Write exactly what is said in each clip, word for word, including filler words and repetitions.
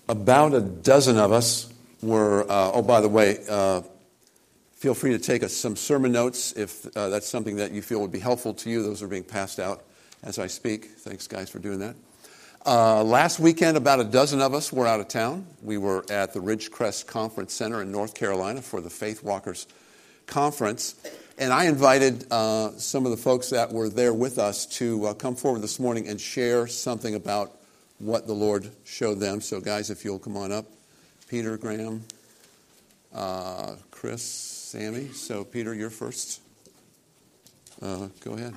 about a dozen of us were, uh, oh, by the way, uh, feel free to take us some sermon notes if uh, that's something that you feel would be helpful to you. Those are being passed out as I speak. Thanks, guys, for doing that. Uh, last weekend, about a dozen of us were out of town. We were at the Ridgecrest Conference Center in North Carolina for the Faith Walkers Conference. And I invited uh, some of the folks that were there with us to uh, come forward this morning and share something about what the Lord showed them. So, guys, if you'll come on up. Peter, Graham, uh, Chris, Sammy. So, Peter, you're first. Uh, go ahead.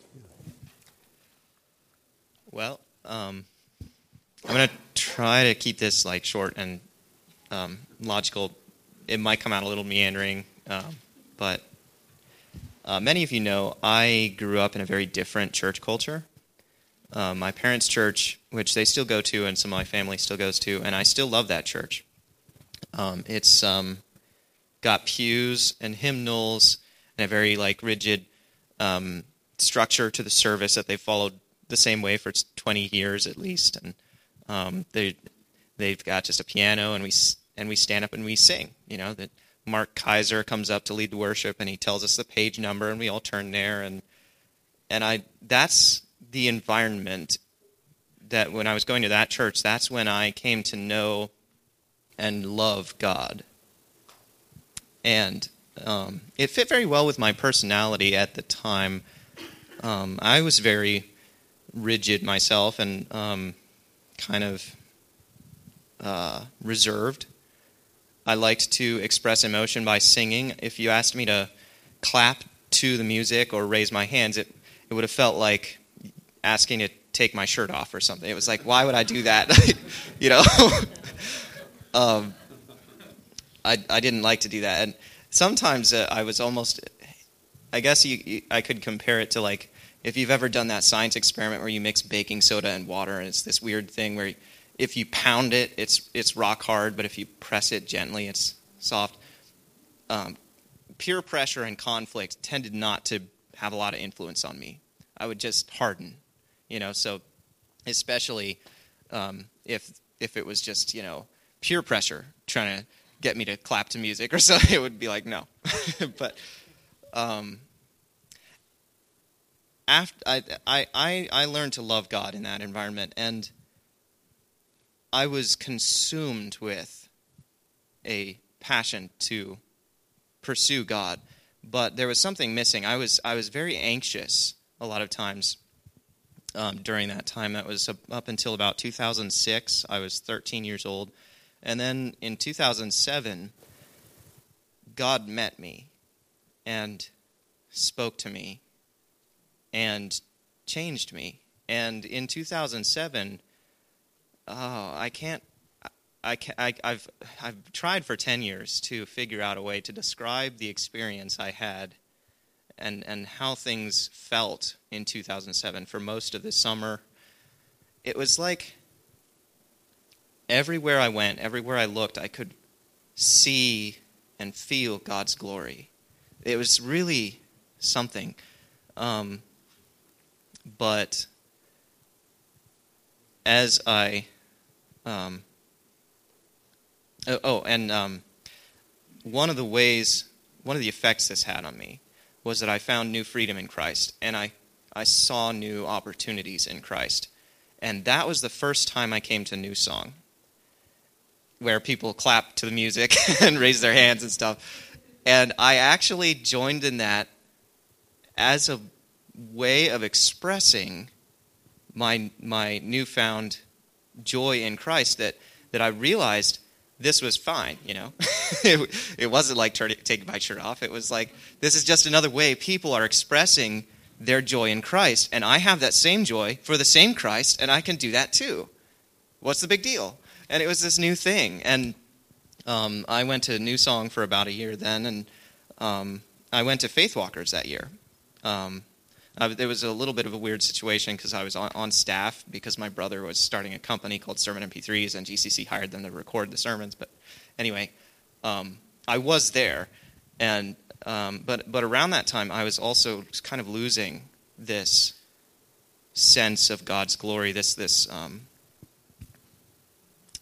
Well, um, I'm going to try to keep this like short and um, logical. It might come out a little meandering, um, but uh, many of you know I grew up in a very different church culture. Uh, my parents' church, which they still go to and some of my family still goes to, and I still love that church. Um, it's um, got pews and hymnals and a very like rigid um, structure to the service that they followed the same way for twenty years at least, and um, they they've got just a piano and we and we stand up and we sing. You know that Mark Kaiser comes up to lead the worship and he tells us the page number and we all turn there, and and I that's the environment that when I was going to that church, that's when I came to know and love God, and um, it fit very well with my personality at the time. Um, I was very rigid myself and um, kind of uh, reserved. I liked to express emotion by singing. If you asked me to clap to the music or raise my hands, it, it would have felt like asking to take my shirt off or something. It was like, why would I do that? you know? um, I, I didn't like to do that. And sometimes uh, I was almost, I guess you, you, I could compare it to like, if you've ever done that science experiment where you mix baking soda and water, and it's this weird thing where if you pound it, it's it's rock hard, but if you press it gently, it's soft. Um, peer pressure and conflict tended not to have a lot of influence on me. I would just harden, you know. So, especially um, if if it was just you know peer pressure trying to get me to clap to music or something, it would be like no. but. Um, After I, I, I learned to love God in that environment, and I was consumed with a passion to pursue God, but there was something missing. I was I was very anxious a lot of times um, during that time. That was up until about two thousand six. I was thirteen years old, and then in two thousand seven, God met me and spoke to me and changed me. And in two thousand seven, oh, I can't, I, I, I've, I've tried for ten years to figure out a way to describe the experience I had and, and how things felt in two thousand seven for most of the summer. It was like everywhere I went, everywhere I looked, I could see and feel God's glory. It was really something. Um, But as I, um, oh, oh, and um, one of the ways, one of the effects this had on me was that I found new freedom in Christ, and I, I saw new opportunities in Christ. And that was the first time I came to New Song, where people clap to the music and raise their hands and stuff. And I actually joined in that as a way of expressing my my newfound joy in Christ, that that I realized this was fine, you know. it, it wasn't like turning, taking my shirt off. It was like, this is just another way people are expressing their joy in Christ, and I have that same joy for the same Christ, and I can do that too. What's the big deal? And it was this new thing, and um, I went to New Song for about a year then, and um, I went to Faith Walkers that year. Um, Uh, there was a little bit of a weird situation because I was on, on staff because my brother was starting a company called Sermon M P threes, and G C C hired them to record the sermons. But anyway, um, I was there, and um, but but around that time I was also kind of losing this sense of God's glory, this this um,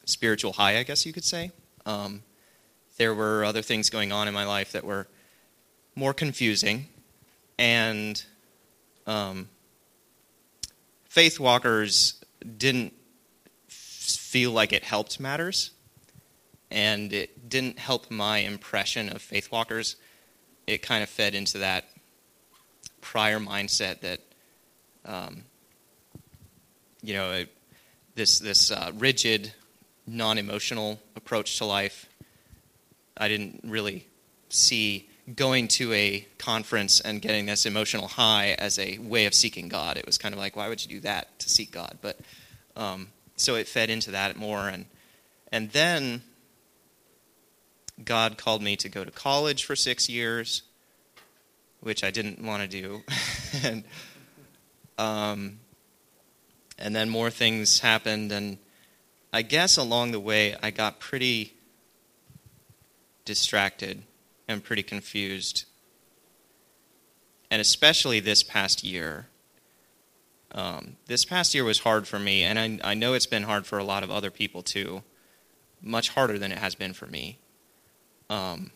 spiritual high, I guess you could say. Um, there were other things going on in my life that were more confusing, and um, Faith Walkers didn't feel like it helped matters, and it didn't help my impression of Faith Walkers. It kind of fed into that prior mindset that, um, you know, it, this this uh, rigid, non-emotional approach to life. I didn't really see going to a conference and getting this emotional high as a way of seeking God. It was kind of like, why would you do that to seek God? But um, so it fed into that more, and and then God called me to go to college for six years, which I didn't want to do, and um, and then more things happened, and I guess along the way I got pretty distracted and pretty confused, and especially this past year. Um, this past year was hard for me, and I, I know it's been hard for a lot of other people too, much harder than it has been for me. Um,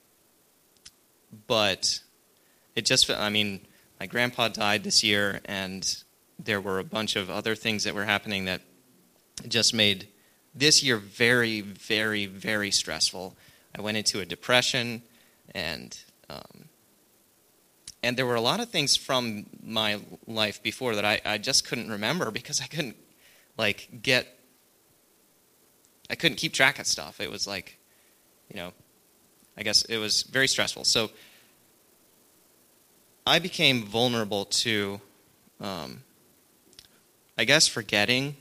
but it just, I mean, my grandpa died this year, and there were a bunch of other things that were happening that just made this year very, very, very stressful. I went into a depression, and um, and there were a lot of things from my life before that I, I just couldn't remember because I couldn't, like, get, I couldn't keep track of stuff. It was like, you know, I guess it was very stressful. So I became vulnerable to, um, I guess, forgetting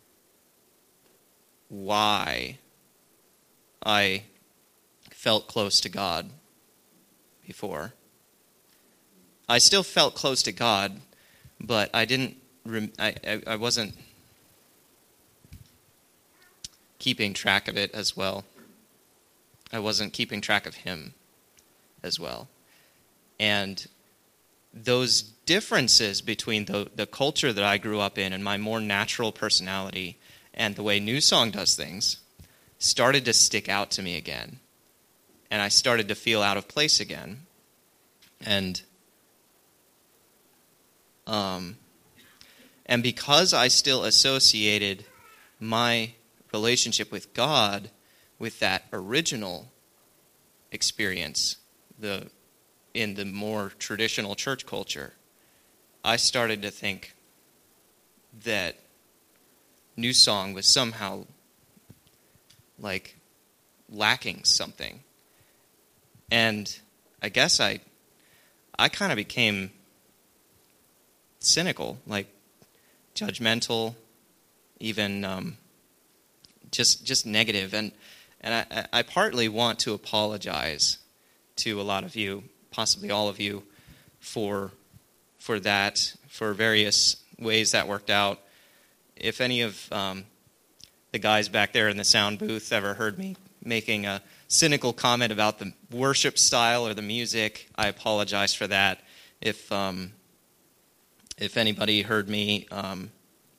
why I felt close to God before. I still felt close to God, but I didn't. Rem- I, I I wasn't keeping track of it as well. I wasn't keeping track of Him as well, and those differences between the the culture that I grew up in and my more natural personality and the way New Song does things started to stick out to me again. And I started to feel out of place again. And um, and because I still associated my relationship with God with that original experience, the in the more traditional church culture, I started to think that New Song was somehow like lacking something. And I guess I I kind of became cynical, like judgmental, even um, just just negative. And and I, I partly want to apologize to a lot of you, possibly all of you, for for that, for various ways that worked out. If any of um, the guys back there in the sound booth ever heard me making a cynical comment about the worship style or the music, I apologize for that. If um, if anybody heard me um,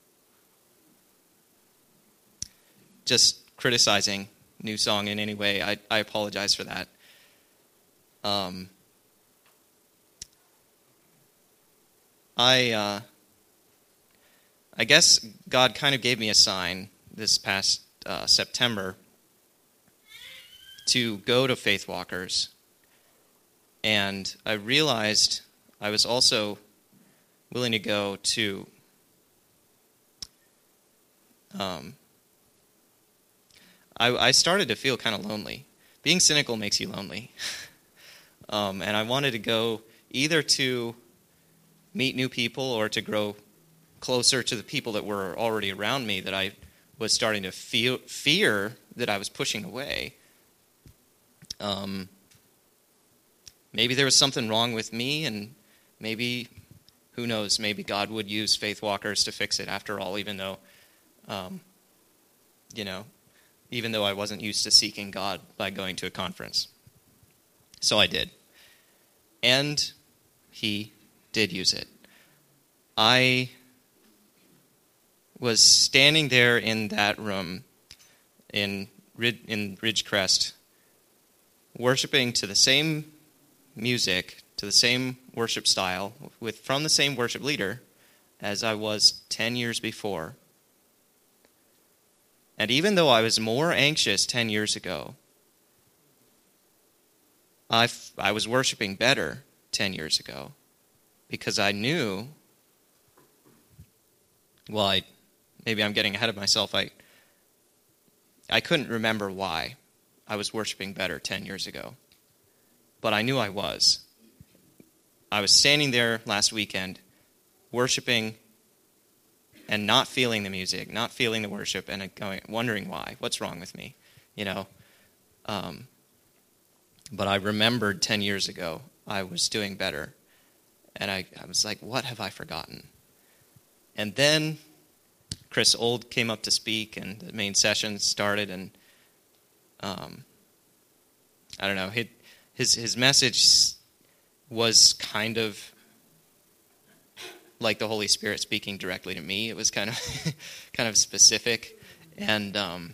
just criticizing New Song in any way, I, I apologize for that. Um, I uh, I guess God kind of gave me a sign this past uh, September to go to Faith Walkers, and I realized I was also willing to go to um, I, I started to feel kind of lonely. Being cynical makes you lonely. um, and I wanted to go either to meet new people or to grow closer to the people that were already around me that I was starting to feel fear that I was pushing away. Um, maybe there was something wrong with me, and maybe, who knows, maybe God would use Faith Walkers to fix it after all, even though, um, you know, even though I wasn't used to seeking God by going to a conference. So I did. And He did use it. I was standing there in that room in Rid- in Ridgecrest, worshiping to the same music, to the same worship style, with from the same worship leader as I was ten years before. And even though I was more anxious ten years ago, I, f- I was worshiping better ten years ago because I knew, well, I, maybe I'm getting ahead of myself. I, I couldn't remember why I was worshiping better ten years ago, but I knew I was. I was standing there last weekend worshiping and not feeling the music, not feeling the worship, and going, wondering why. What's wrong with me? You know. Um, but I remembered ten years ago I was doing better, and I, I was like, what have I forgotten? And then Chris Old came up to speak, and the main session started, and um, I don't know, his his message was kind of like the Holy Spirit speaking directly to me. It was kind of kind of specific, and um,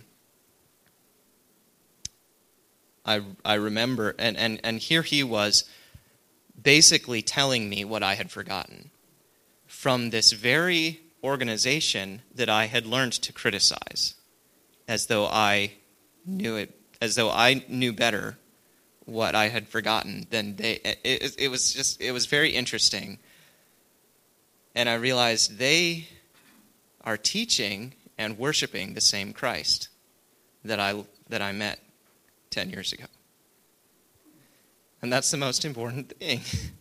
I I remember, and, and, and here he was basically telling me what I had forgotten from this very organization that I had learned to criticize, as though I knew it, as though I knew better what I had forgotten than they. It, it was just, it was very interesting. And I realized they are teaching and worshiping the same Christ that I that I met ten years ago. And that's the most important thing.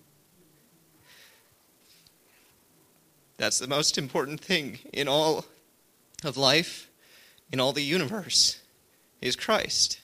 That's the most important thing in all of life, in all the universe, is Christ.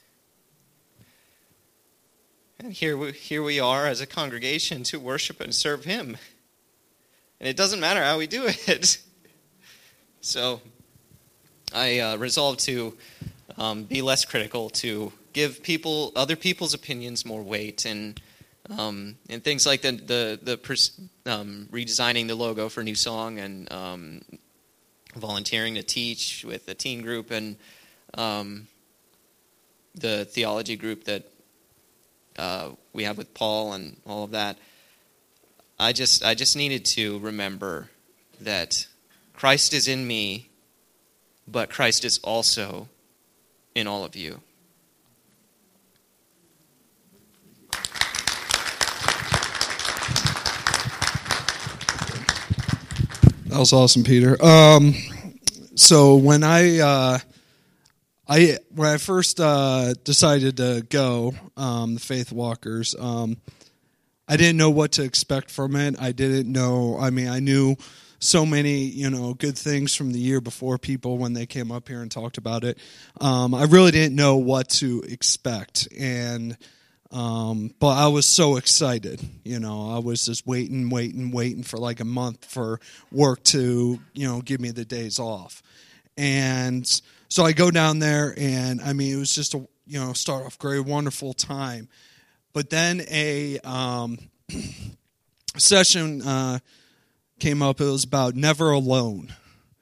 And here we, here we are as a congregation to worship and serve Him. And it doesn't matter how we do it. So I uh, resolved to um, be less critical, to give people, other people's opinions more weight, and um, and things like the the the pers- um, redesigning the logo for New Song, and um, volunteering to teach with the teen group, and um, the theology group that uh, we have with Paul, and all of that. I just I just needed to remember that Christ is in me, but Christ is also in all of you. That was awesome, Peter. Um, so when I uh, I when I first uh, decided to go, um, the Faith Walkers, um, I didn't know what to expect from it. I didn't know. I mean, I knew so many, you know, good things from the year before, people when they came up here and talked about it. Um, I really didn't know what to expect, and um, but I was so excited. You know, I was just waiting, waiting, waiting for like a month for work to, you know, give me the days off. And so I go down there, and I mean, it was just a, you know, start off great, wonderful time. But then a um, session uh, came up. It was about never alone,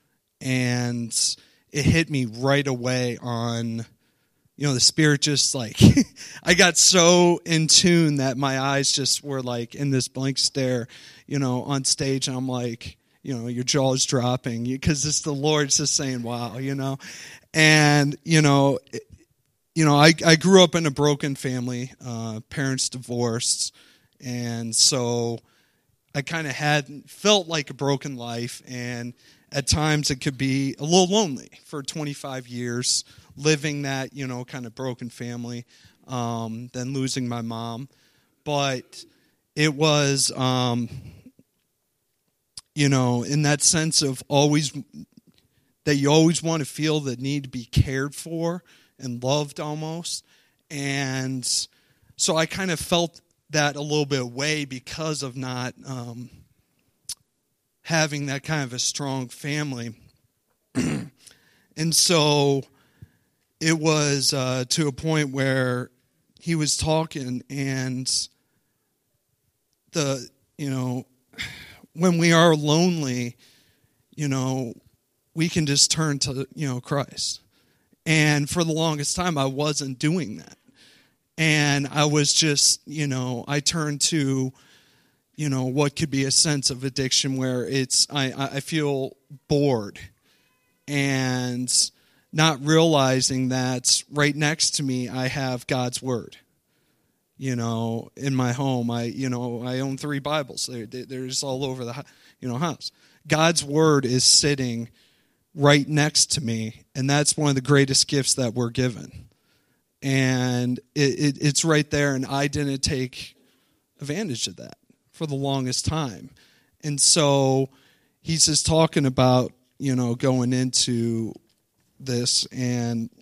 and it hit me right away on, you know, the Spirit just like, I got so in tune that my eyes just were like in this blank stare, you know, on stage, and I'm like, you know, your jaw's dropping because it's the Lord's just saying, wow, you know, and, you know, it, You know, I, I grew up in a broken family, uh, parents divorced, and so I kind of had felt like a broken life, and at times it could be a little lonely for twenty-five years, living that, you know, kind of broken family, um, then losing my mom. But it was, um, you know, in that sense of always, that you always want to feel the need to be cared for and loved almost. And so I kind of felt that a little bit away because of not um, having that kind of a strong family. And so it was uh, to a point where he was talking, and the, you know, when we are lonely, you know, we can just turn to, you know, Christ. And for the longest time, I wasn't doing that. And I was just, you know, I turned to, you know, what could be a sense of addiction where it's, I, I feel bored and not realizing that right next to me, I have God's Word. You know, in my home, I, you know, I own three Bibles. They're, they're just all over the, you know, house. God's Word is sitting right next to me, and that's one of the greatest gifts that we're given. And it, it, it's right there, and I didn't take advantage of that for the longest time. And so he's just talking about, you know, going into this, and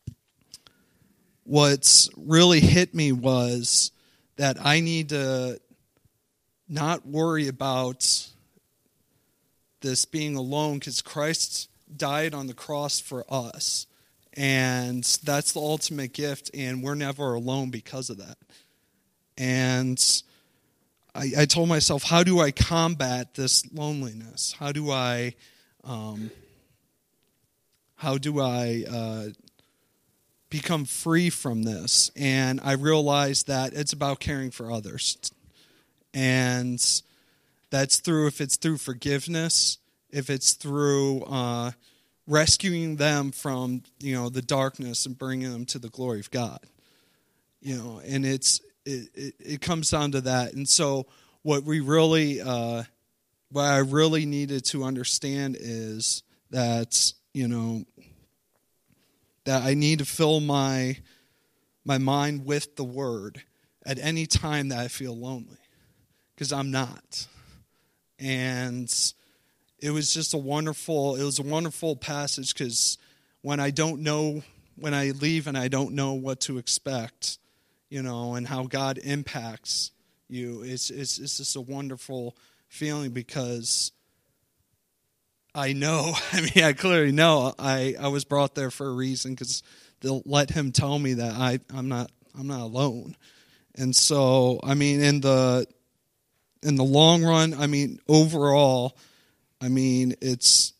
what's really hit me was that I need to not worry about this being alone, because Christ died on the cross for us. And that's the ultimate gift, and we're never alone because of that. And I, I told myself, how do I combat this loneliness? How do I, um, how do I uh, become free from this? And I realized that it's about caring for others, and that's through, if it's through forgiveness, if it's through uh, rescuing them from, you know, the darkness and bringing them to the glory of God, you know, and it's it, it, it comes down to that. And so what we really, uh, what I really needed to understand is that, you know, that I need to fill my my mind with the Word at any time that I feel lonely, because I'm not. And it was just a wonderful, it was a wonderful passage, because when I don't know, when I leave and I don't know what to expect, you know, and how God impacts you, it's it's it's just a wonderful feeling, because I know, I mean, I clearly know I, I was brought there for a reason, because they'll let him tell me that I, I'm not I'm not alone. And so, I mean, in the in the long run, I mean, overall, I mean, it's,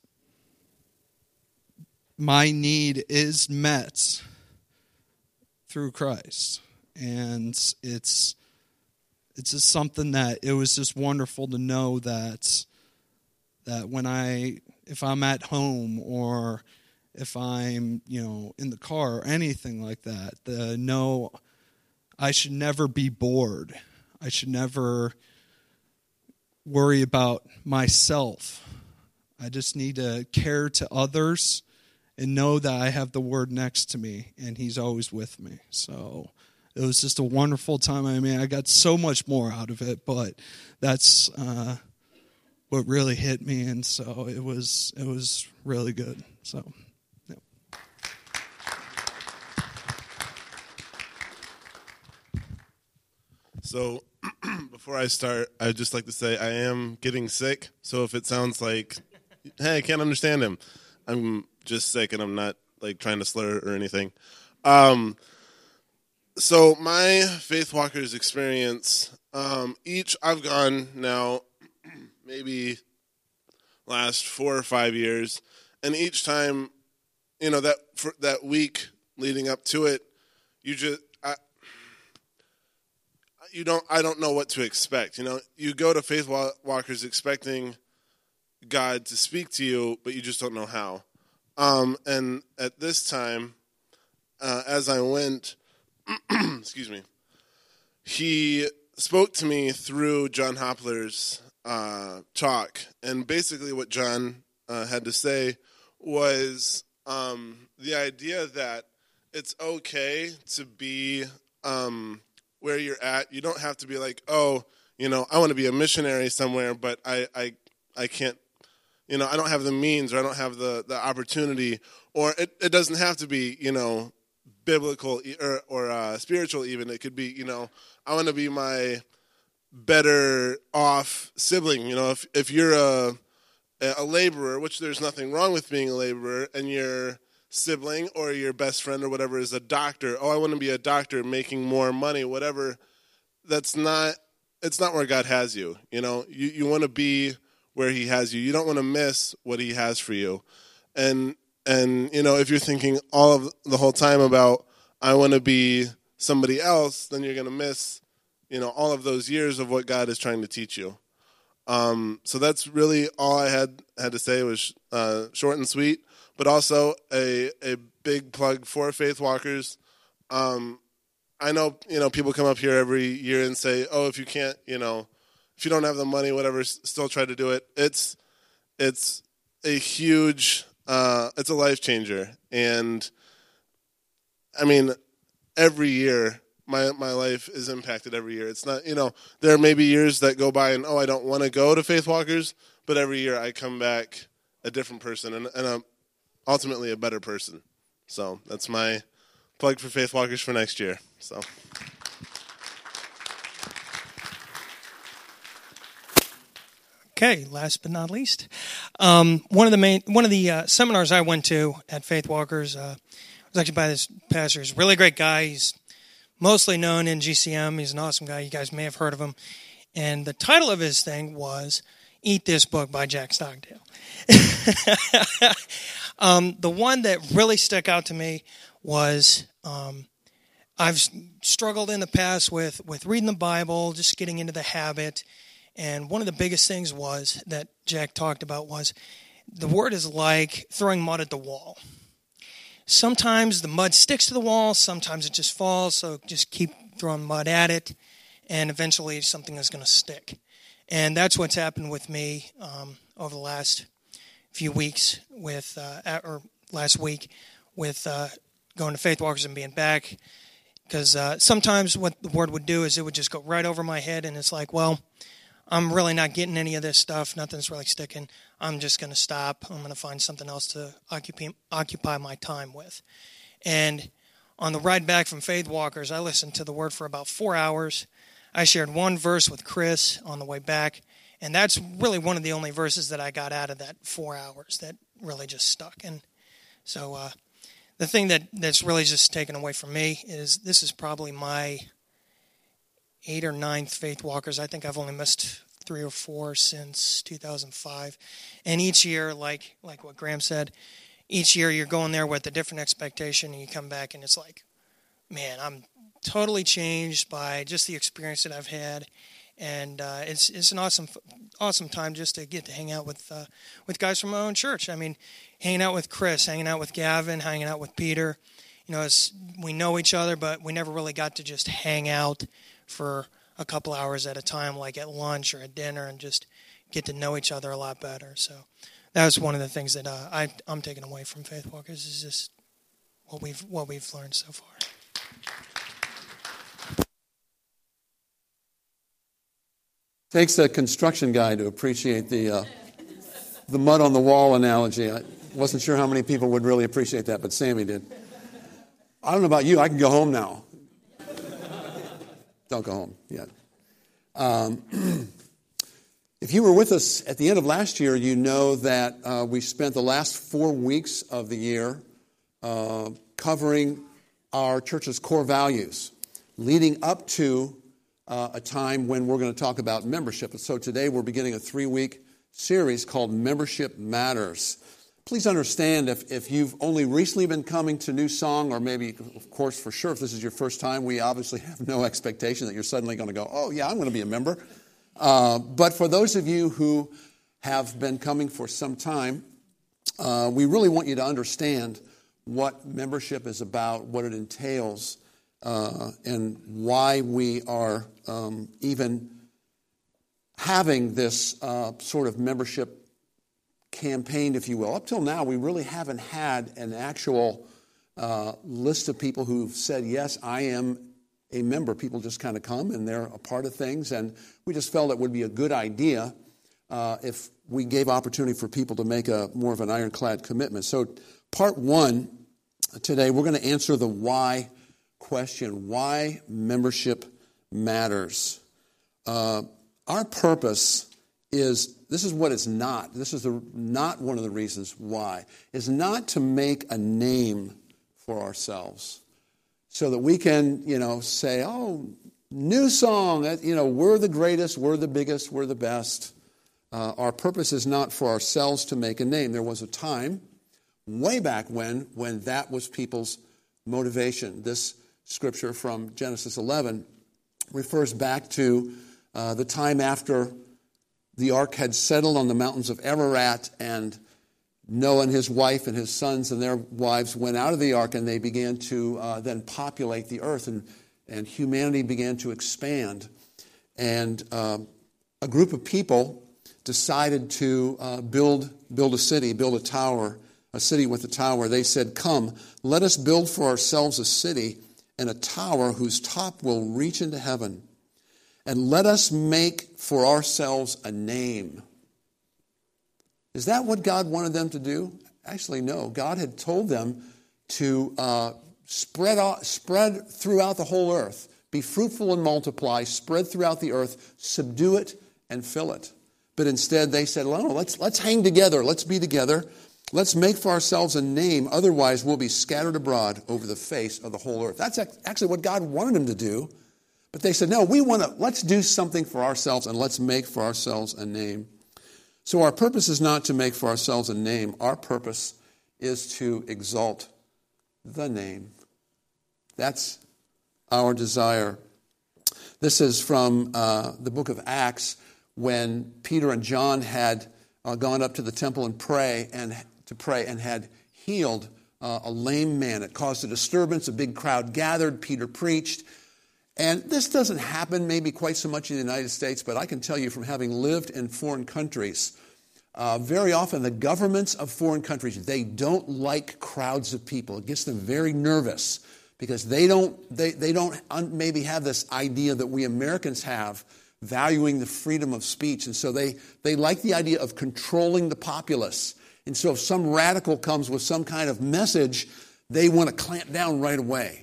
my need is met through Christ. And it's it's just something that it was just wonderful to know that that when I, if I'm at home or if I'm, you know, in the car or anything like that, the no, I should never be bored. I should never worry about myself. I just need to care to others and know that I have the Word next to me and He's always with me. So it was just a wonderful time. I mean, I got so much more out of it, but that's uh, what really hit me, and so it was it was really good. So, yeah. So before I start, I'd just like to say I am getting sick. So if it sounds like, hey, I can't understand him, I'm just sick, and I'm not like trying to slur or anything. Um, so my Faith Walkers experience, um, each I've gone now maybe last four or five years, and each time, you know, that for that week leading up to it, you just I, you don't I don't know what to expect. You know, you go to Faith Walkers expecting God to speak to you, but you just don't know how. Um, and at this time, uh, as I went, excuse me, he spoke to me through John Hopler's uh, talk. And basically what John uh, had to say was um, the idea that it's okay to be um, where you're at. You don't have to be like, oh, you know, I want to be a missionary somewhere, but I, I, I can't, you know, I don't have the means, or I don't have the, the opportunity, or it, it doesn't have to be, you know, biblical or, or uh, spiritual even. It could be, you know, I want to be my better off sibling. You know, if if you're a a laborer, which there's nothing wrong with being a laborer, and your sibling or your best friend or whatever is a doctor, oh, I want to be a doctor making more money, whatever, that's not, it's not where God has you. You know, you, you want to be where He has you. You don't want to miss what He has for you. And And, you know, if you're thinking all of the whole time about, I want to be somebody else, then you're going to miss, you know, all of those years of what God is trying to teach you. Um, so that's really all I had had to say. It was uh, short and sweet, but also a a big plug for Faith Walkers. Um, I know, you know, people come up here every year and say, oh, if you can't, you know, if you don't have the money, whatever, still try to do it. It's it's a huge, uh, it's a life changer. And, I mean, every year, my my life is impacted every year. It's not, you know, there may be years that go by and, oh, I don't want to go to Faith Walkers, but every year I come back a different person and, and a, ultimately a better person. So that's my plug for Faith Walkers for next year. So. Okay, last but not least, um, one of the main one of the uh, seminars I went to at Faith Walkers uh, was actually by this pastor. He's a really great guy. He's mostly known in G C M. He's an awesome guy. You guys may have heard of him. And the title of his thing was "Eat This Book" by Jack Stockdale. um, the one that really stuck out to me was um, I've struggled in the past with with reading the Bible, just getting into the habit. And one of the biggest things was that Jack talked about was the word is like throwing mud at the wall. Sometimes the mud sticks to the wall, sometimes it just falls, so just keep throwing mud at it, and eventually something is going to stick. And that's what's happened with me um, over the last few weeks, with uh, or last week, with uh, going to Faith Walkers and being back. Because uh, sometimes what the word would do is it would just go right over my head, and it's like, well, I'm really not getting any of this stuff. Nothing's really sticking. I'm just going to stop. I'm going to find something else to occupy, occupy my time with. And on the ride back from Faith Walkers, I listened to the word for about four hours. I shared one verse with Chris on the way back, and that's really one of the only verses that I got out of that four hours that really just stuck. And so uh, the thing that, that's really just taken away from me is this is probably my eight or ninth Faith Walkers. I think I've only missed three or four since two thousand five. And each year, like like what Graham said, each year you're going there with a different expectation, and you come back and it's like, man, I'm totally changed by just the experience that I've had. And uh, it's it's an awesome awesome time just to get to hang out with uh, with guys from my own church. I mean, hanging out with Chris, hanging out with Gavin, hanging out with Peter. You know, it's, we know each other, but we never really got to just hang out for a couple hours at a time, like at lunch or at dinner, and just get to know each other a lot better. So that was one of the things that uh, I, I'm taking away from Faith Walkers is just what we've what we've learned so far. Takes a construction guy to appreciate the uh, the mud on the wall analogy. I wasn't sure how many people would really appreciate that, but Sammy did. I don't know about you. I can go home now. Don't go home yet. Um, if you were with us at the end of last year, you know that uh, we spent the last four weeks of the year uh, covering our church's core values, leading up to uh, a time when we're going to talk about membership. And so today we're beginning a three-week series called Membership Matters. Please understand if, if you've only recently been coming to New Song, or maybe, of course, for sure, if this is your first time, we obviously have no expectation that you're suddenly going to go, oh, yeah, I'm going to be a member. Uh, but for those of you who have been coming for some time, uh, we really want you to understand what membership is about, what it entails, uh, and why we are um, even having this uh, sort of membership campaign, if you will. Up till now, we really haven't had an actual uh, list of people who've said, yes, I am a member. People just kind of come and they're a part of things, and we just felt it would be a good idea uh, if we gave opportunity for people to make a more of an ironclad commitment. So part one today, we're going to answer the why question, why membership matters. Uh, our purpose is, this is what it's not. This is the, not one of the reasons why. Is not to make a name for ourselves so that we can, you know, say, oh, New Song, you know, we're the greatest, we're the biggest, we're the best. Uh, our purpose is not for ourselves to make a name. There was a time way back when, when that was people's motivation. This scripture from Genesis eleven refers back to uh, the time after the ark had settled on the mountains of Ararat, and Noah and his wife and his sons and their wives went out of the ark, and they began to uh, then populate the earth, and, and humanity began to expand. And uh, a group of people decided to uh, build, build a city, build a tower, a city with a tower. They said, "Come, let us build for ourselves a city and a tower whose top will reach into heaven. And let us make for ourselves a name." Is that what God wanted them to do? Actually, no. God had told them to uh, spread out, spread throughout the whole earth, be fruitful and multiply, spread throughout the earth, subdue it and fill it. But instead they said, "No, let's let's hang together. Let's be together. Let's make for ourselves a name. Otherwise, we'll be scattered abroad over the face of the whole earth." That's actually what God wanted them to do. But they said, "No, we want to, let's do something for ourselves, and let's make for ourselves a name." So our purpose is not to make for ourselves a name. Our purpose is to exalt the name. That's our desire. This is from uh, the book of Acts, when Peter and John had uh, gone up to the temple and pray and to pray and had healed uh, a lame man. It caused a disturbance. A big crowd gathered. Peter preached. And this doesn't happen maybe quite so much in the United States, but I can tell you from having lived in foreign countries, uh, very often the governments of foreign countries, they don't like crowds of people. It gets them very nervous because they don't, they, they don't un- maybe have this idea that we Americans have, valuing the freedom of speech. And so they, they like the idea of controlling the populace. And so if some radical comes with some kind of message, they want to clamp down right away.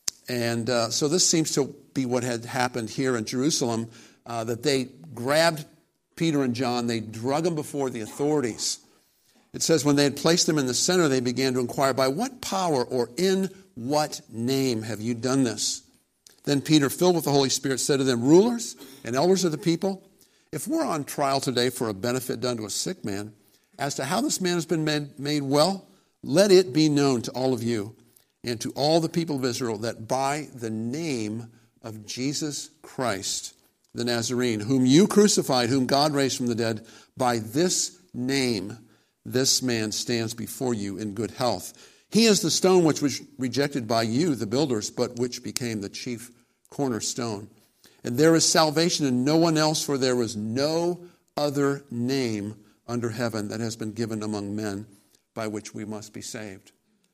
And uh, so this seems to be what had happened here in Jerusalem, uh, that they grabbed Peter and John, they drug them before the authorities. It says, when they had placed them in the center, they began to inquire, "By what power or in what name have you done this?" Then Peter, filled with the Holy Spirit, said to them, "Rulers and elders of the people, if we're on trial today for a benefit done to a sick man, as to how this man has been made, made well, let it be known to all of you and to all the people of Israel that by the name of Jesus Christ, the Nazarene, whom you crucified, whom God raised from the dead, by this name this man stands before you in good health. He is the stone which was rejected by you, the builders, but which became the chief cornerstone. And there is salvation in no one else, for there is no other name under heaven that has been given among men by which we must be saved."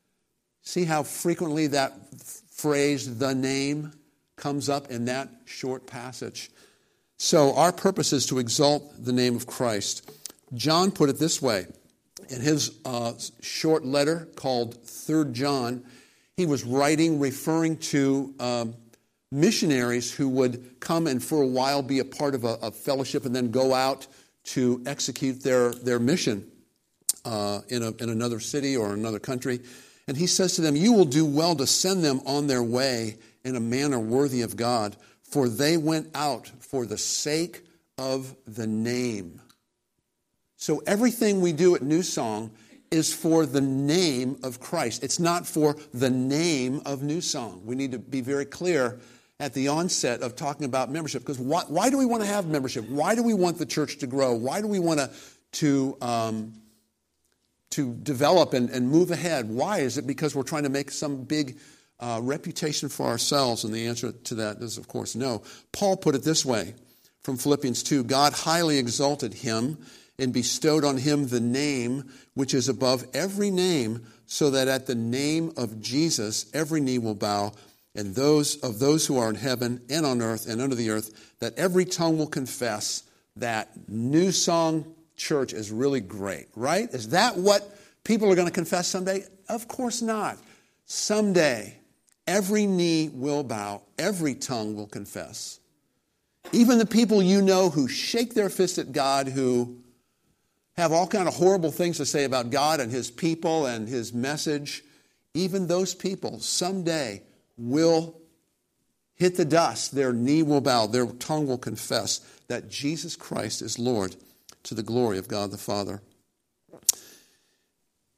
See how frequently that phrase, "the name," comes up in that short passage. So our purpose is to exalt the name of Christ. John put it this way. In his uh, short letter called Third John, he was writing, referring to um, missionaries who would come and for a while be a part of a, a fellowship and then go out to execute their, their mission uh, in, a, in another city or another country. And he says to them, "You will do well to send them on their way in a manner worthy of God, for they went out for the sake of the name." So everything we do at New Song is for the name of Christ. It's not for the name of New Song. We need to be very clear at the onset of talking about membership, because why, why do we want to have membership? Why do we want the church to grow? Why do we want to to um, to develop and, and move ahead? Why? Is it because we're trying to make some big uh, reputation for ourselves? And the answer to that is, of course, no. Paul put it this way from Philippians two, "God highly exalted him and bestowed on him the name which is above every name, so that at the name of Jesus every knee will bow, and those of those who are in heaven and on earth and under the earth, that every tongue will confess that New Song Church is really great," right? Is that what people are going to confess someday? Of course not. Someday, every knee will bow, every tongue will confess. Even the people you know who shake their fist at God, who have all kind of horrible things to say about God and his people and his message, even those people someday will hit the dust. Their knee will bow, their tongue will confess that Jesus Christ is Lord, to the glory of God the Father.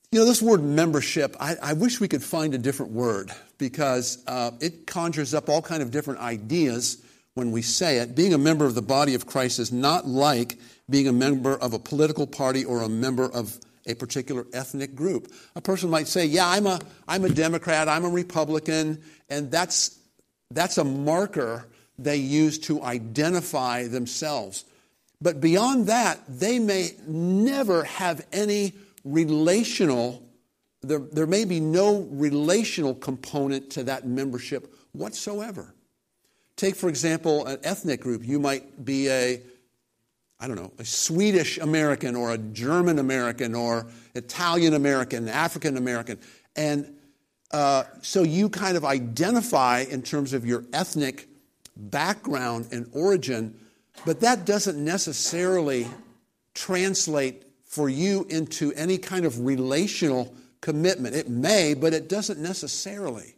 You know, this word membership, I, I wish we could find a different word because uh, it conjures up all kind of different ideas when we say it. Being a member of the body of Christ is not like being a member of a political party or a member of a particular ethnic group. A person might say, yeah, I'm a I'm a Democrat, I'm a Republican, and that's that's a marker they use to identify themselves. But beyond that, they may never have any relational, there, there may be no relational component to that membership whatsoever. Take, for example, an ethnic group. You might be a, I don't know, a Swedish American or a German American or Italian American, African American. And uh, so you kind of identify in terms of your ethnic background and origin, but that doesn't necessarily translate for you into any kind of relational commitment. It may, but it doesn't necessarily.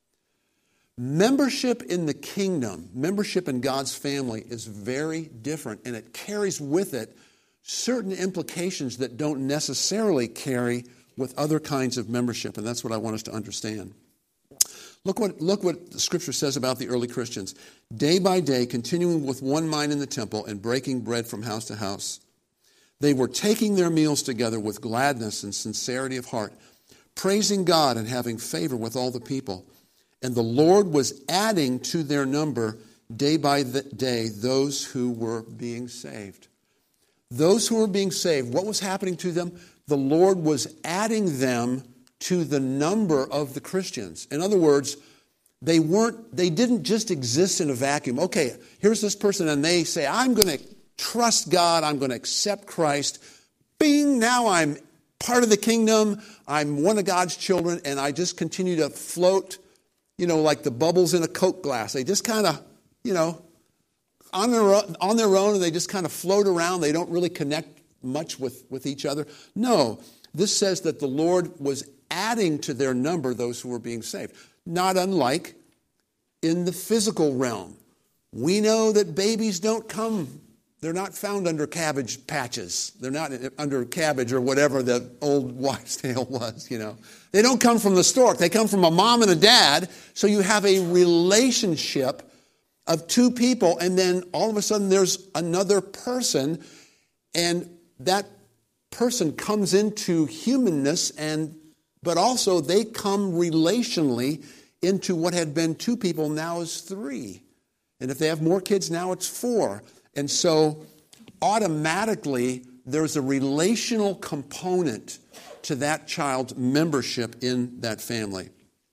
Membership in the kingdom, membership in God's family is very different, and it carries with it certain implications that don't necessarily carry with other kinds of membership, and that's what I want us to understand. Look what, look what the Scripture says about the early Christians. Day by day, continuing with one mind in the temple and breaking bread from house to house. They were taking their meals together with gladness and sincerity of heart, praising God and having favor with all the people. And the Lord was adding to their number day by day those who were being saved. Those who were being saved, what was happening to them? The Lord was adding them to the number of the Christians. In other words, they weren't, they didn't just exist in a vacuum. Okay, here's this person, and they say, I'm going to trust God, I'm going to accept Christ. Bing, now I'm part of the kingdom, I'm one of God's children, and I just continue to float, you know, like the bubbles in a Coke glass. They just kind of, you know, on their own, on their own, and they just kind of float around. They don't really connect much with, with each other. No, this says that the Lord was adding to their number those who were being saved. Not unlike in the physical realm. We know that babies don't come, they're not found under cabbage patches. They're not under cabbage or whatever the old wives' tale was, you know. They don't come from the stork. They come from a mom and a dad. So you have a relationship of two people, and then all of a sudden there's another person, and that person comes into humanness, and but also they come relationally into what had been two people now is three. And if they have more kids, now it's four. And so automatically there's a relational component to that child's membership in that family.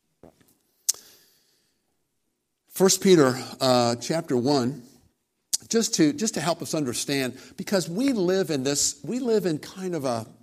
First Peter uh, chapter one, just to just to help us understand, because we live in this, we live in kind of a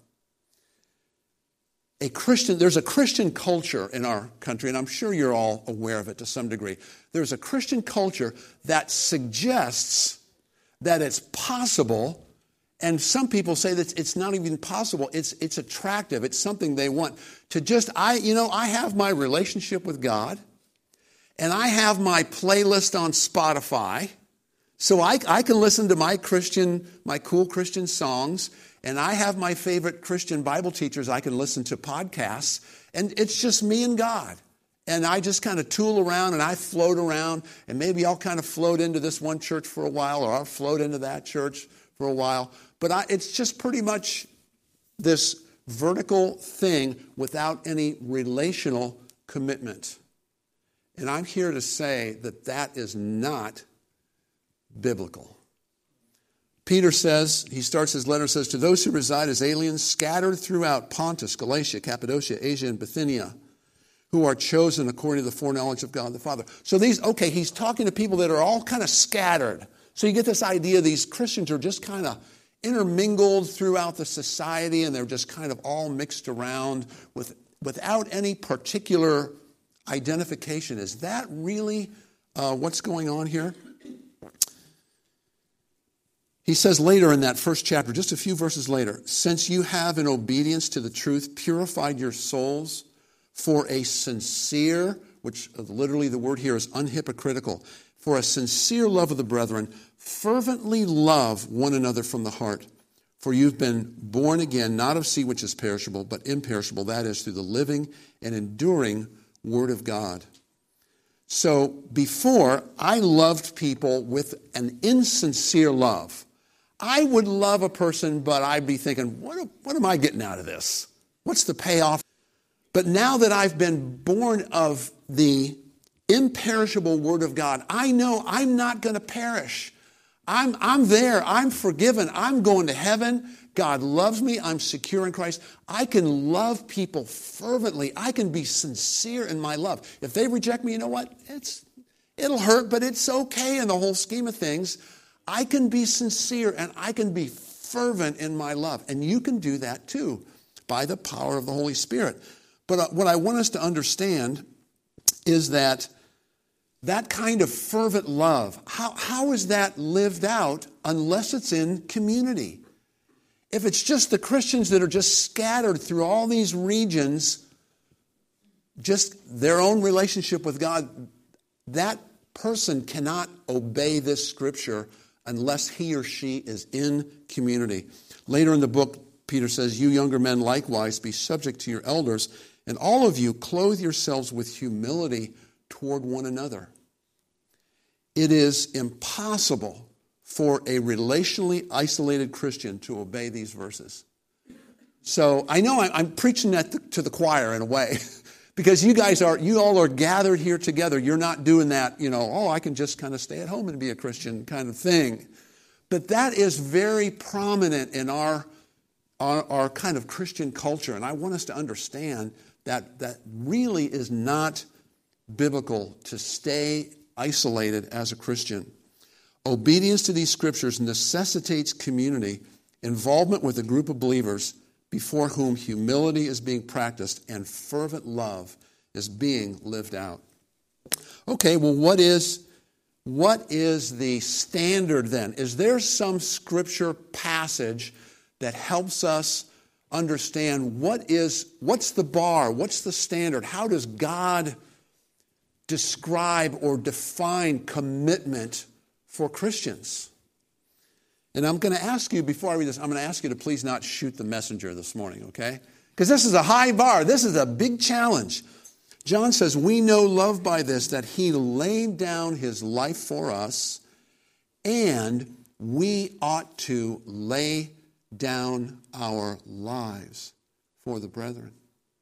a Christian, there's a Christian culture in our country, and I'm sure you're all aware of it to some degree. There's a Christian culture that suggests that it's possible, and some people say that it's not even possible. It's it's attractive. It's something they want to just, I, you know, I have my relationship with God, and I have my playlist on Spotify, so I, I can listen to my Christian, my cool Christian songs, and I have my favorite Christian Bible teachers I can listen to podcasts, and it's just me and God. And I just kind of tool around and I float around, and maybe I'll kind of float into this one church for a while, or I'll float into that church for a while. But I, it's just pretty much this vertical thing without any relational commitment. And I'm here to say that that is not biblical. Peter says, he starts his letter, says, to those who reside as aliens scattered throughout Pontus, Galatia, Cappadocia, Asia, and Bithynia, who are chosen according to the foreknowledge of God the Father. So these, okay, he's talking to people that are all kind of scattered. So you get this idea these Christians are just kind of intermingled throughout the society, and they're just kind of all mixed around with without any particular identification. Is that really uh, what's going on here? He says later in that first chapter, just a few verses later, since you have in obedience to the truth purified your souls for a sincere, which literally the word here is unhypocritical, for a sincere love of the brethren, fervently love one another from the heart. For you've been born again, not of seed which is perishable, but imperishable, that is, through the living and enduring Word of God. So before, I loved people with an insincere love. I would love a person, but I'd be thinking, what, what am I getting out of this? What's the payoff? But now that I've been born of the imperishable Word of God, I know I'm not going to perish. I'm, I'm there. I'm forgiven. I'm going to heaven. God loves me. I'm secure in Christ. I can love people fervently. I can be sincere in my love. If they reject me, you know what? It's, it'll hurt, but it's okay in the whole scheme of things. I can be sincere and I can be fervent in my love. And you can do that too by the power of the Holy Spirit. But what I want us to understand is that that kind of fervent love, how, how is that lived out unless it's in community? If it's just the Christians that are just scattered through all these regions, just their own relationship with God, that person cannot obey this scripture unless he or she is in community. Later in the book, Peter says, you younger men likewise be subject to your elders, and all of you clothe yourselves with humility toward one another. It is impossible for a relationally isolated Christian to obey these verses. So I know I'm preaching that to the choir in a way, because you guys are, you all are gathered here together. You're not doing that, you know, oh, I can just kind of stay at home and be a Christian kind of thing. But that is very prominent in our, our, our kind of Christian culture. And I want us to understand that that really is not biblical to stay isolated as a Christian. Obedience to these scriptures necessitates community, involvement with a group of believers before whom humility is being practiced and fervent love is being lived out. Okay, well, what is, what is the standard then? Is there some scripture passage that helps us understand what is, what's the bar, what's the standard? How does God describe or define commitment for Christians? And I'm going to ask you, before I read this, I'm going to ask you to please not shoot the messenger this morning, okay? Because this is a high bar. This is a big challenge. John says, we know love by this, that he laid down his life for us, and we ought to lay down our lives for the brethren.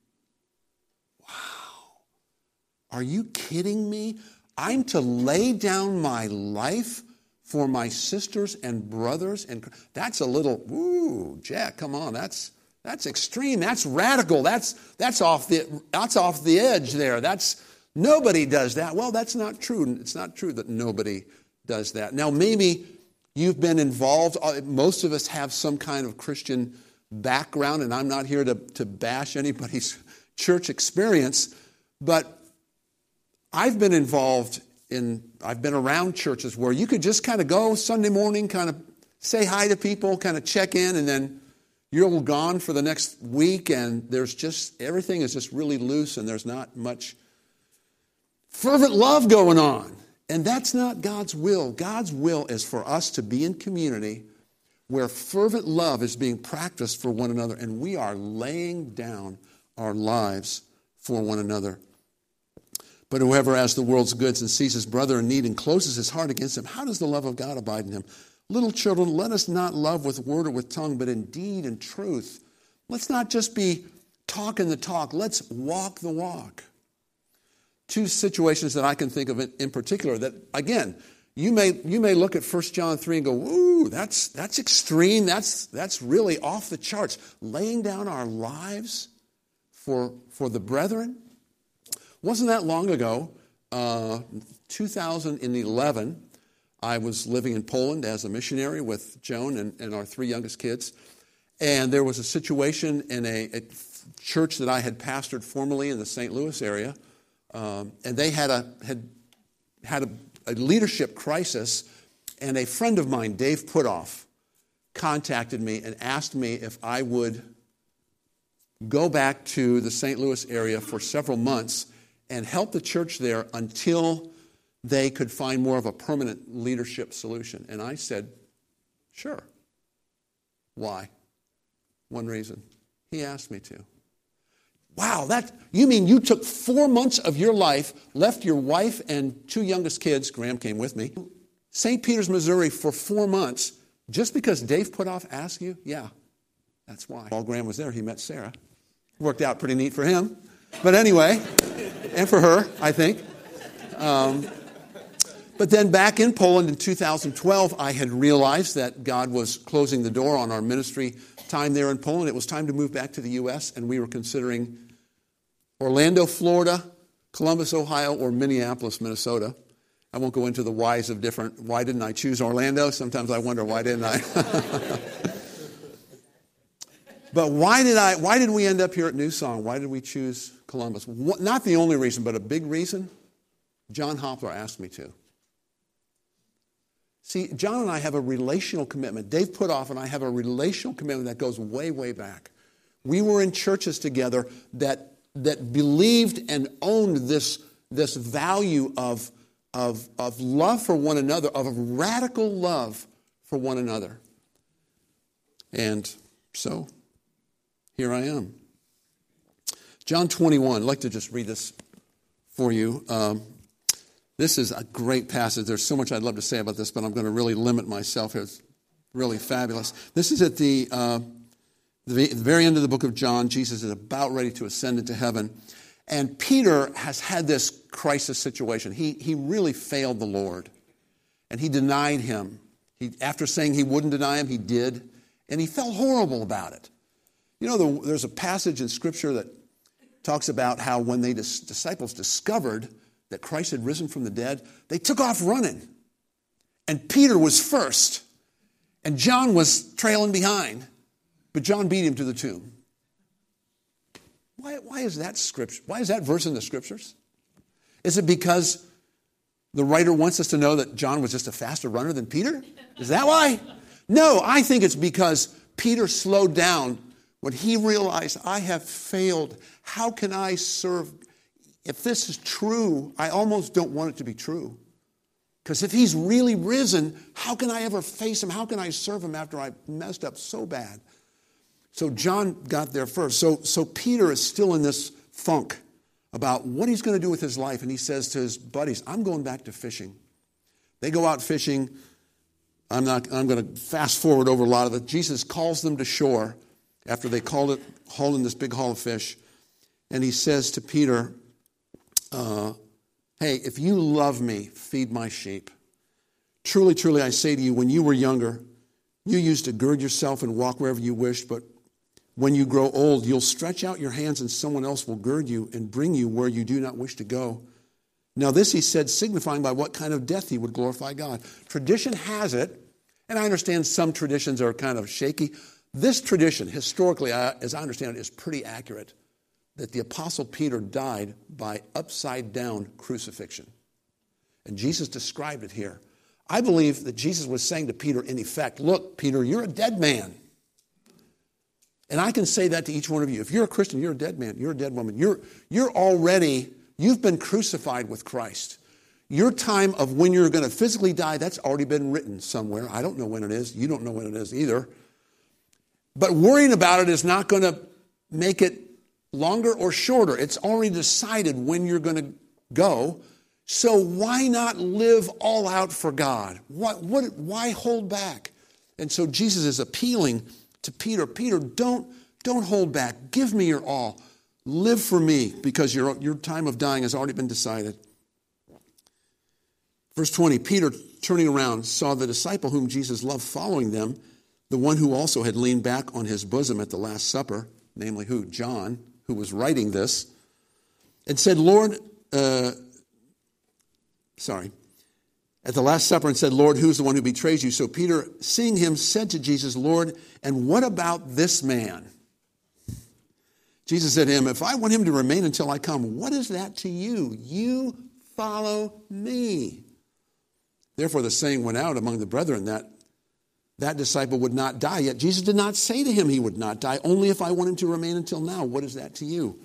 Wow. Are you kidding me? I'm to lay down my life for my sisters and brothers? And that's a little, ooh, Jack, come on, that's that's extreme, that's radical, that's that's off the that's off the edge there. That's nobody does that. Well, that's not true. It's not true that nobody does that. Now, maybe you've been involved. Most of us have some kind of Christian background, and I'm not here to, to bash anybody's church experience, but I've been involved in, I've been around churches where you could just kind of go Sunday morning, kind of say hi to people, kind of check in, and then you're all gone for the next week, and there's just, everything is just really loose, and there's not much fervent love going on. And that's not God's will. God's will is for us to be in community where fervent love is being practiced for one another, and we are laying down our lives for one another. But whoever has the world's goods and sees his brother in need and closes his heart against him, how does the love of God abide in him? Little children, let us not love with word or with tongue, but in deed and truth. Let's not just be talking the talk. Let's walk the walk. Two situations that I can think of in particular that, again, you may you may look at First John three and go, ooh, that's that's extreme. That's that's really off the charts. Laying down our lives for for the brethren. Wasn't that long ago, uh, two thousand eleven, I was living in Poland as a missionary with Joan and, and our three youngest kids. And there was a situation in a, a church that I had pastored formerly in the Saint Louis area. Um, and they had a had had a, a leadership crisis, and a friend of mine, Dave Putoff, contacted me and asked me if I would go back to the Saint Louis area for several months and help the church there until they could find more of a permanent leadership solution. And I said, sure. Why? One reason. He asked me to. Wow, that you mean you took four months of your life, left your wife and two youngest kids, Graham came with me, Saint Peters, Missouri for four months just because Dave Putoff asked you? Yeah, that's why. While Graham was there, he met Sarah. Worked out pretty neat for him. But anyway, and for her, I think. Um, but then back in Poland in two thousand twelve, I had realized that God was closing the door on our ministry time there in Poland. It was time to move back to the U S, and we were considering Orlando, Florida, Columbus, Ohio, or Minneapolis, Minnesota. I won't go into the whys of different, why didn't I choose Orlando? Sometimes I wonder, why didn't I? But why did I? Why did we end up here at New Song? Why did we choose Columbus? Not the only reason, but a big reason. John Hoppler asked me to. See, John and I have a relational commitment. Dave Putoff and I have a relational commitment that goes way, way back. We were in churches together that that believed and owned this, this value of, of, of love for one another, of a radical love for one another. And so, here I am. John twenty-one, I'd like to just read this for you. Um, this is a great passage. There's so much I'd love to say about this, but I'm going to really limit myself here. It's really fabulous. This is at the... Uh, The very end of the book of John. Jesus is about ready to ascend into heaven. And Peter has had this crisis situation. He, he really failed the Lord. And he denied him. He, after saying he wouldn't deny him, he did. And he felt horrible about it. You know, the, there's a passage in Scripture that talks about how when the dis- disciples discovered that Christ had risen from the dead, they took off running. And Peter was first. And John was trailing behind. But John beat him to the tomb. Why, why is that scripture? Why is that verse in the Scriptures? Is it because the writer wants us to know that John was just a faster runner than Peter? Is that why? No, I think it's because Peter slowed down when he realized, I have failed. How can I serve? If this is true, I almost don't want it to be true. Because if he's really risen, how can I ever face him? How can I serve him after I messed up so bad? So John got there first. So, so Peter is still in this funk about what he's going to do with his life. And he says to his buddies, I'm going back to fishing. They go out fishing. I'm not. I'm going to fast forward over a lot of it. Jesus calls them to shore after they called it, hauled in this big haul of fish. And he says to Peter, uh, hey, if you love me, feed my sheep. Truly, truly, I say to you, when you were younger, you used to gird yourself and walk wherever you wished, but when you grow old, you'll stretch out your hands and someone else will gird you and bring you where you do not wish to go. Now this he said, signifying by what kind of death he would glorify God. Tradition has it, and I understand some traditions are kind of shaky. This tradition, historically, as I understand it, is pretty accurate, that the Apostle Peter died by upside-down crucifixion. And Jesus described it here. I believe that Jesus was saying to Peter, in effect, look, Peter, you're a dead man. And I can say that to each one of you. If you're a Christian, you're a dead man. You're a dead woman. You're, you're already, you've been crucified with Christ. Your time of when you're going to physically die, that's already been written somewhere. I don't know when it is. You don't know when it is either. But worrying about it is not going to make it longer or shorter. It's already decided when you're going to go. So why not live all out for God? What, what, why hold back? And so Jesus is appealing to Peter. Peter, don't, don't hold back. Give me your all. Live for me because your, your time of dying has already been decided. Verse twenty, Peter, turning around, saw the disciple whom Jesus loved following them, the one who also had leaned back on his bosom at the Last Supper, namely who? John, who was writing this, and said, Lord, uh, sorry, at the Last Supper and said, Lord, who's the one who betrays you? So Peter, seeing him, said to Jesus, Lord, and what about this man? Jesus said to him, if I want him to remain until I come, what is that to you? You follow me. Therefore the saying went out among the brethren that that disciple would not die. Yet Jesus did not say to him he would not die, only if I want him to remain until now. What is that to you?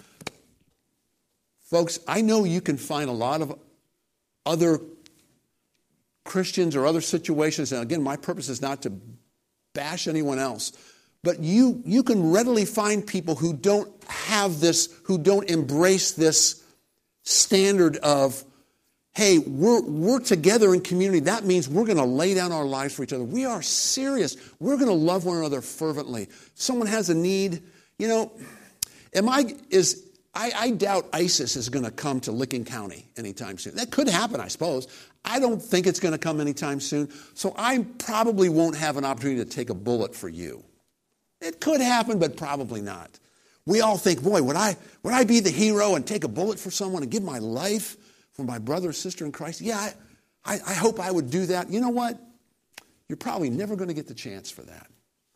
Folks, I know you can find a lot of other Christians or other situations, and again, my purpose is not to bash anyone else. But you, you can readily find people who don't have this, who don't embrace this standard of, hey, we're, we're together in community. That means we're going to lay down our lives for each other. We are serious. We're going to love one another fervently. Someone has a need. You know, am I, is, I, I doubt ISIS is going to come to Licking County anytime soon. That could happen, I suppose. I don't think it's going to come anytime soon. So I probably won't have an opportunity to take a bullet for you. It could happen, but probably not. We all think, boy, would I would I be the hero and take a bullet for someone and give my life for my brother or sister in Christ? Yeah, I, I, I hope I would do that. You know what? You're probably never going to get the chance for that.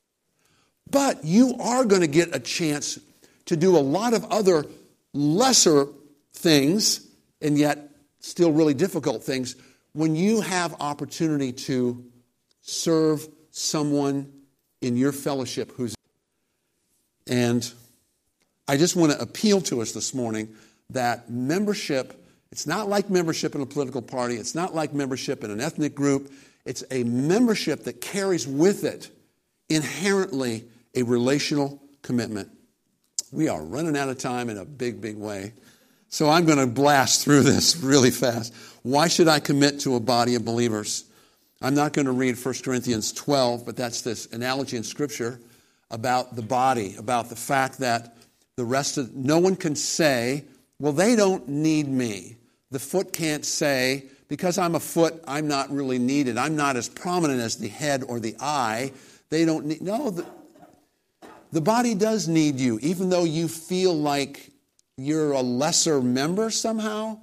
But you are going to get a chance to do a lot of other lesser things, and yet still really difficult things, when you have opportunity to serve someone in your fellowship who's. And I just want to appeal to us this morning that membership, it's not like membership in a political party. It's not like membership in an ethnic group. It's a membership that carries with it inherently a relational commitment. We are running out of time in a big, big way. So I'm going to blast through this really fast. Why should I commit to a body of believers? I'm not going to read First Corinthians twelve, but that's this analogy in Scripture about the body, about the fact that the rest of, no one can say, well, they don't need me. The foot can't say, because I'm a foot, I'm not really needed. I'm not as prominent as the head or the eye. They don't need, no, the, the body does need you, even though you feel like you're a lesser member somehow.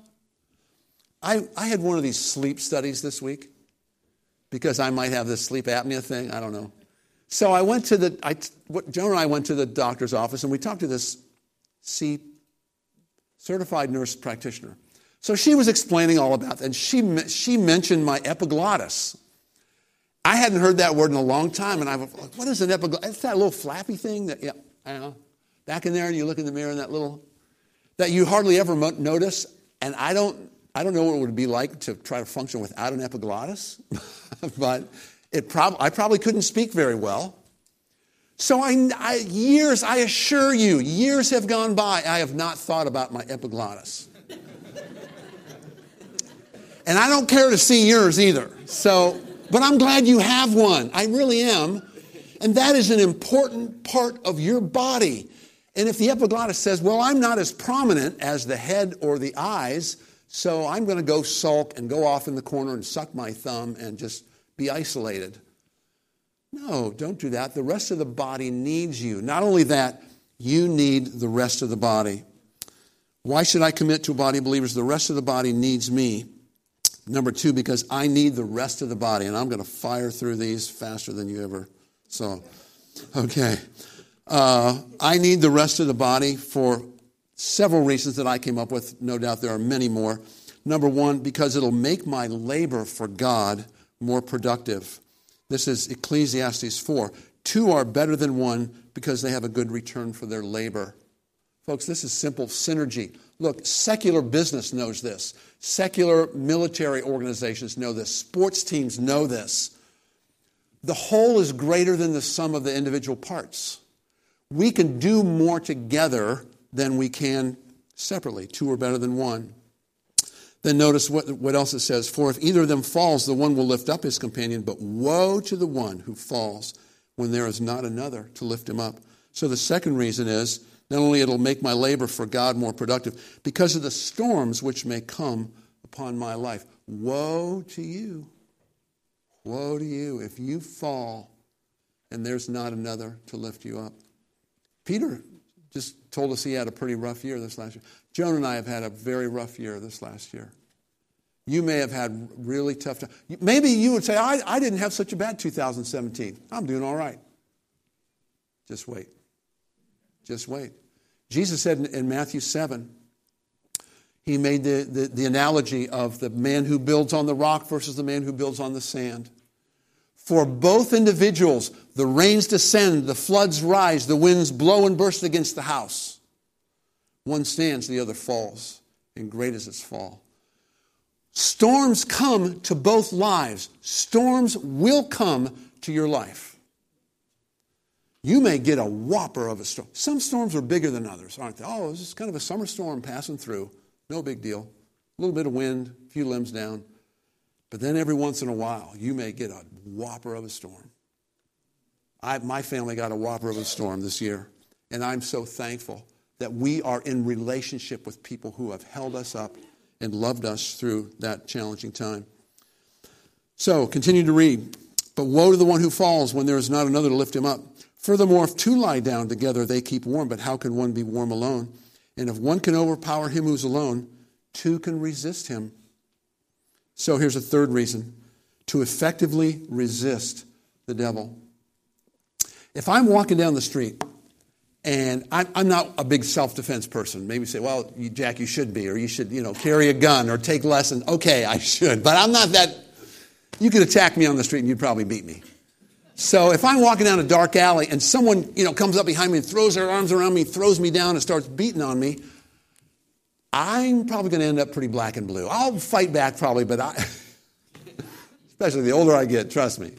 I, I had one of these sleep studies this week because I might have this sleep apnea thing. I don't know. So I went to the, I, Joan and I went to the doctor's office and we talked to this C, certified nurse practitioner. So she was explaining all about that, and she, she mentioned my epiglottis. I hadn't heard that word in a long time, and I was like, what is an epiglottis? It's that little flappy thing that, yeah, I know. Back in there, and you look in the mirror, and that little, that you hardly ever mo- notice, and I don't, I don't know what it would be like to try to function without an epiglottis, but it prob- I probably couldn't speak very well. So I, I, years, I assure you, years have gone by, I have not thought about my epiglottis. And I don't care to see yours either. So, but I'm glad you have one. I really am. And that is an important part of your body. And if the epiglottis says, well, I'm not as prominent as the head or the eyes, so I'm going to go sulk and go off in the corner and suck my thumb and just be isolated. No, don't do that. The rest of the body needs you. Not only that, you need the rest of the body. Why should I commit to a body of believers? The rest of the body needs me. Number two, because I need the rest of the body. And I'm going to fire through these faster than you ever saw. Okay. Uh, I need the rest of the body for several reasons that I came up with. No doubt there are many more. Number one, because it'll make my labor for God more productive. This is Ecclesiastes four. Two are better than one because they have a good return for their labor. Folks, this is simple synergy. Look, secular business knows this. Secular military organizations know this. Sports teams know this. The whole is greater than the sum of the individual parts. We can do more together than we can separately. Two are better than one. Then notice what, what else it says. For if either of them falls, the one will lift up his companion, but woe to the one who falls when there is not another to lift him up. So the second reason is, not only it'll make my labor for God more productive, because of the storms which may come upon my life. Woe to you. Woe to you if you fall and there's not another to lift you up. Peter just told us he had a pretty rough year this last year. Joan and I have had a very rough year this last year. You may have had really tough time. Maybe you would say, I, I didn't have such a bad two thousand seventeen. I'm doing all right. Just wait. Just wait. Jesus said in, in Matthew seven, he made the, the, the analogy of the man who builds on the rock versus the man who builds on the sand. For both individuals, the rains descend, the floods rise, the winds blow and burst against the house. One stands, the other falls, and great is its fall. Storms come to both lives. Storms will come to your life. you may get a whopper of a storm. Some storms are bigger than others, aren't they? Oh, this is kind of a summer storm passing through. No big deal. A little bit of wind, a few limbs down. But then every once in a while, you may get a whopper of a storm. I, my family got a whopper of a storm this year. And I'm so thankful that we are in relationship with people who have held us up and loved us through that challenging time. So, continue to read. But woe to the one who falls when there is not another to lift him up. Furthermore, if two lie down together, they keep warm. But how can one be warm alone? And if one can overpower him who's alone, two can resist him. So here's a third reason. To effectively resist the devil. If I'm walking down the street, and I'm, I'm not a big self-defense person. Maybe say, well, you, Jack, you should be, or you should, you know, carry a gun or take lessons. Okay, I should, but I'm not that. You could attack me on the street and you'd probably beat me. So if I'm walking down a dark alley and someone, you know, comes up behind me and throws their arms around me, throws me down and starts beating on me, I'm probably going to end up pretty black and blue. I'll fight back probably, but I, especially the older I get, trust me.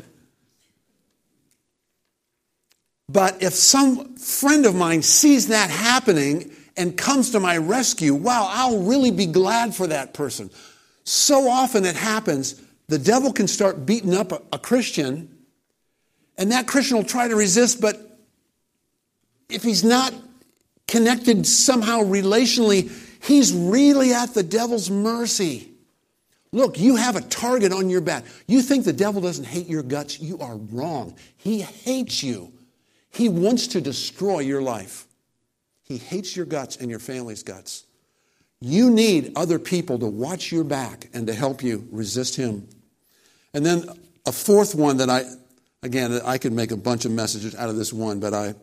But if some friend of mine sees that happening and comes to my rescue, wow, I'll really be glad for that person. So often it happens, the devil can start beating up a, a Christian, and that Christian will try to resist, but if he's not connected somehow relationally, he's really at the devil's mercy. Look, you have a target on your back. You think the devil doesn't hate your guts? You are wrong. He hates you. He wants to destroy your life. He hates your guts and your family's guts. You need other people to watch your back and to help you resist him. And then a fourth one that I, again, I could make a bunch of messages out of this one, but I,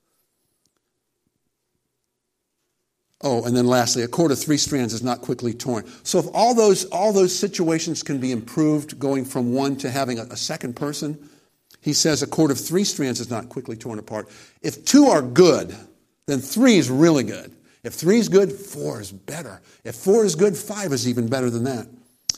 oh, and then lastly, a cord of three strands is not quickly torn. So if all those, all those situations can be improved, going from one to having a, a second person, he says a cord of three strands is not quickly torn apart. If two are good, then three is really good. If three is good, four is better. If four is good, five is even better than that.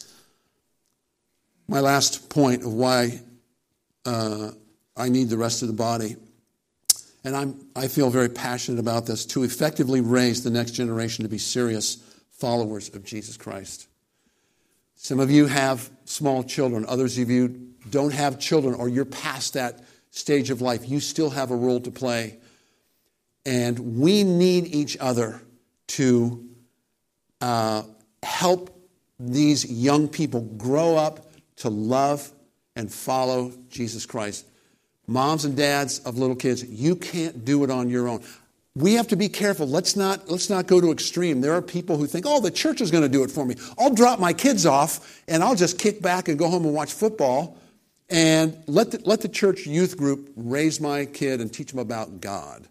My last point of why uh, I need the rest of the body, and I'm, I feel very passionate about this, to effectively raise the next generation to be serious followers of Jesus Christ. Some of you have small children. Others of you don't have children, or you're past that stage of life. You still have a role to play. And we need each other to uh, help these young people grow up to love and follow Jesus Christ. Moms and dads of little kids, you can't do it on your own. We have to be careful. Let's not, let's not go to extreme. There are people who think, oh, the church is going to do it for me. I'll drop my kids off and I'll just kick back and go home and watch football and let the, let the church youth group raise my kid and teach them about God.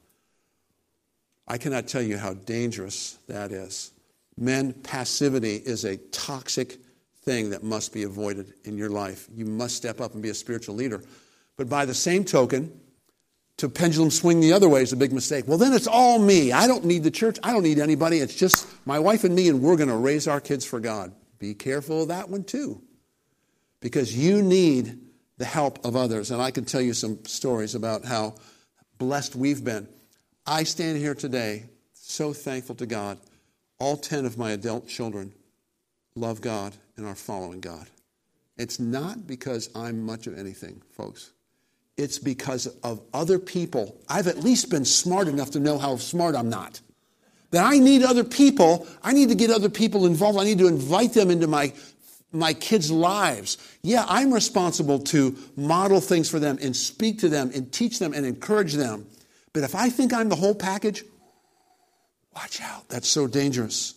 I cannot tell you how dangerous that is. Men, passivity is a toxic thing that must be avoided in your life. You must step up and be a spiritual leader. But by the same token, to pendulum swing the other way is a big mistake. Well, then it's all me. I don't need the church. I don't need anybody. It's just my wife and me, and we're going to raise our kids for God. Be careful of that one too, because you need the help of others. And I can tell you some stories about how blessed we've been. I stand here today so thankful to God. All ten of my adult children love God and are following God. It's not because I'm much of anything, folks. It's because of other people. I've at least been smart enough to know how smart I'm not. That I need other people. I need to get other people involved. I need to invite them into my, my kids' lives. Yeah, I'm responsible to model things for them and speak to them and teach them and encourage them. But if I think I'm the whole package, watch out. That's so dangerous.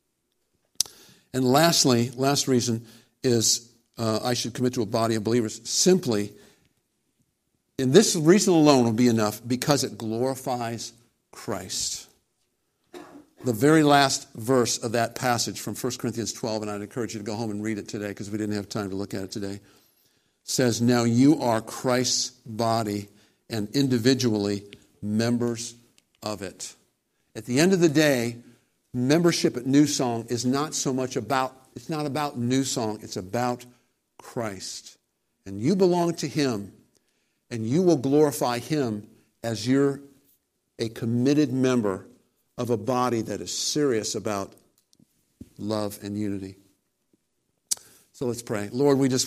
And lastly, last reason is uh, I should commit to a body of believers simply. And this reason alone will be enough because it glorifies Christ. The very last verse of that passage from First Corinthians twelve, and I'd encourage you to go home and read it today because we didn't have time to look at it today, says, now you are Christ's body and individually members of it. At the end of the day, membership at New Song is not so much about, it's not about New Song, it's about Christ. And you belong to Him. And you will glorify Him as you're a committed member of a body that is serious about love and unity. So let's pray. Lord, we just